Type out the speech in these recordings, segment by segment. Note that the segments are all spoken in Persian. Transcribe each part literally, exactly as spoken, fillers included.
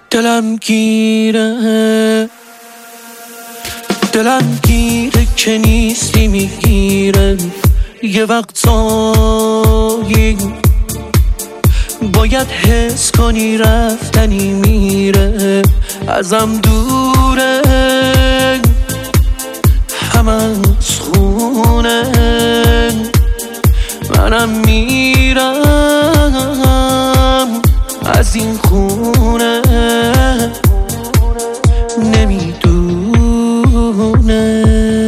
دلم گیره دلم گیره که نیستی میگیره یه وقتایی باید حس کنی رفتنی میره ازم دوره همه از خونه منم میرم از این خونه نمیدونه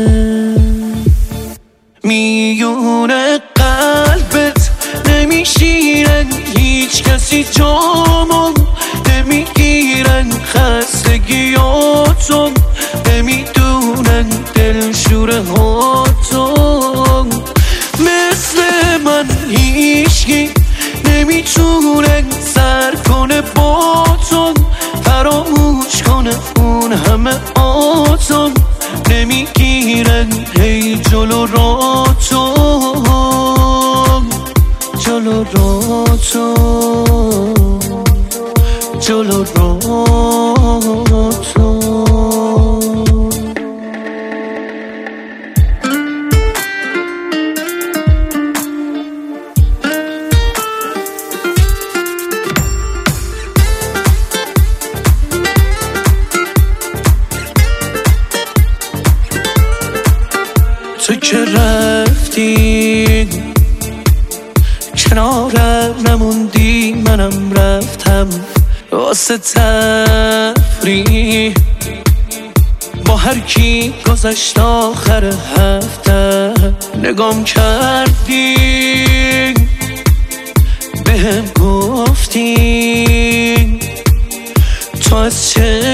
میونه قلبت نمیشیرن هیچ کسی جامون نمیگیرن خستگیاتون نمیدونن دلشوره هاتون مثل من هیچکی نمیتونه سر کنه باتون فراموش کنه اون همه آتون نمیگیرن هی جلو راتون جلو راتون جلو راتون تو که رفتی کنارم نموندی منم رفتم واسه تفریح با هر کی گذشت آخر هفته نگام کردی بهم گفتی تو از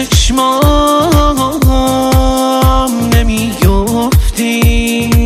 چشمام نمیافتی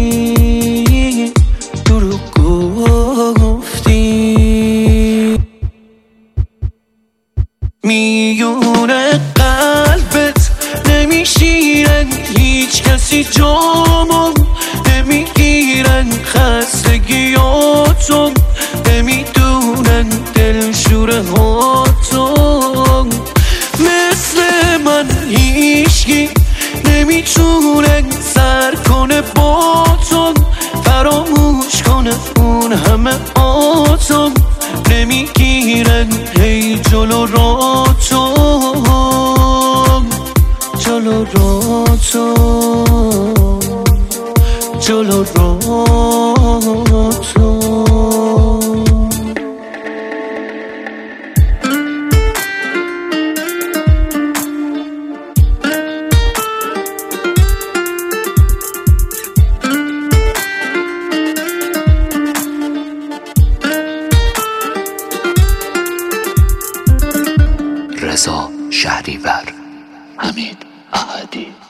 میونه قلبت نمیشیرن هیچ کسی جامون نمیگیرن خستگیاتون نمیدونن دلشوره هاتون مثل من هیچکی نمیتونن سر کنه باتون فراموش کنه اون همه آتون نمیگیرن هی جلو راتون جلو راتون جلو راتون رضا شهریور، حمید احدی.